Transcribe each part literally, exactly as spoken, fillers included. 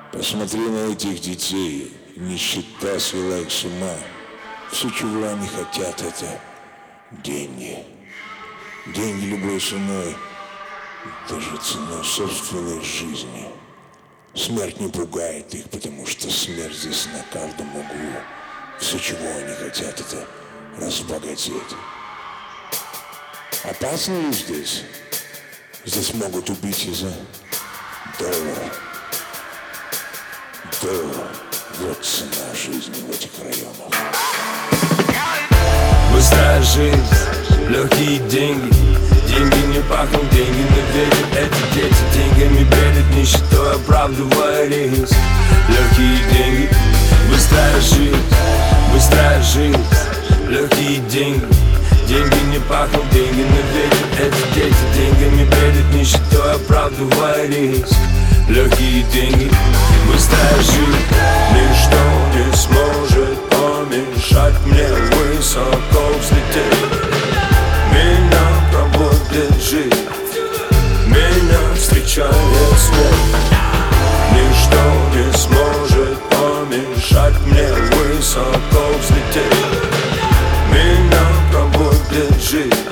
Посмотри на этих детей, нищета свела их с ума. Все, чего они хотят, это деньги. Деньги любой ценой, даже ценой собственной жизни. Смерть не пугает их, потому что смерть здесь на каждом углу. Все, чего они хотят, это разбогатеть. Опасно ли здесь? Здесь могут убить из-за доллара. Доллар — вот цена жизни в этих районах. Быстрая жизнь, легкие деньги. Деньги не пахнут, деньги не ветер. Эти дети деньгами бредят, нищетой оправдывая риск. Легкие деньги, быстрая жизнь, быстрая жизнь, легкие деньги. Деньги не пахнут, деньги не ветер. Эти дети деньгами бредят, нищетой оправдывая риск. Легкие деньги, быстрая жизнь. Ничто не сможет помешать мне высоко взлететь. Меня проводит жизнь, меня встречает смерть. Ничто не сможет помешать мне высоко взлететь. Меня проводит жизнь,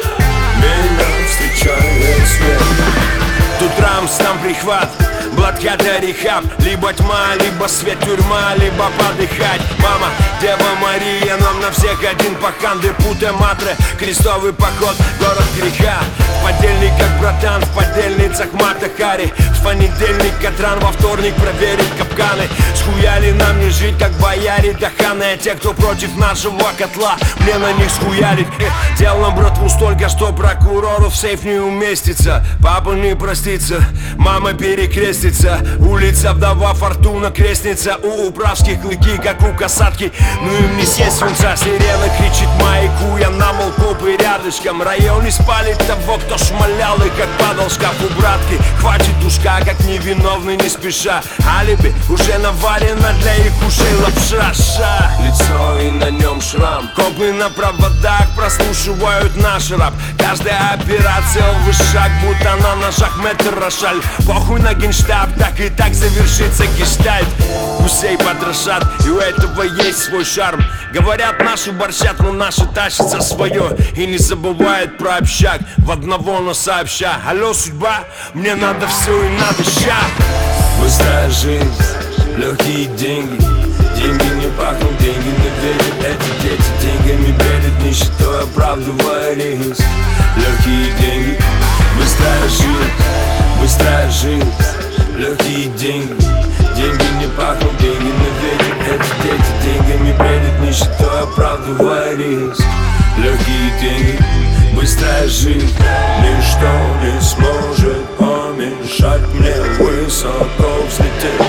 меня встречает смерть. Тут рамс, там прихват, блокада, рехаб. Либо тьма, либо свет, тюрьма, либо подыхать. Мама, Дева Мария, нам на всех один пахан. Депуте матре, крестовый поход, город греха. В подельниках братан, в подельницах Мата Хари. В понедельник Катран, во вторник проверить капканы. Схуяли нам не жить, как бояре даханы. А те, кто против нашего котла, мне на них схуярить. Эх, делаем братву столько, что прокурору в сейф не уместится. Папа не простится, мама перекрестится. Улица вдова, фортуна крестница. У управских клыки, как у касатки. Ну им не съесть свинца. Сирена кричит маяку, я намол копы рядышком. Район не спалит того, кто шмалял и как падал шкаф у братки. Хватит душка, как невиновный не спеша. Алиби уже наварено, для их ушей лапша. Ша. Лицо и на нем шрам. Копы на проводах прослушивают наш рэп. Каждая операция в шаг, будто на ножах метр рошаль. Похуй на генштаб, так и так завершится гештальт. Гусей подрошат, и у этого есть свой шарм. Говорят, наши борщат, но наши тащат за свое. И не забывает про общак, в одного, но сообща. Алло, судьба, мне надо все и надо ща. Быстрая жизнь, легкие деньги. Деньги не пахнут, деньги не ветер. Эти дети деньгами бредят, нищетой оправдывая риск. Легкие деньги, быстрая жизнь, быстрая жизнь, легкие деньги. Деньги не пахнут, деньги не ветер. Эти дети деньгами бредят, нищетой оправдывая риск. Легкие деньги, быстрая жизнь. Ничто не сможет помешать мне высоко взлететь.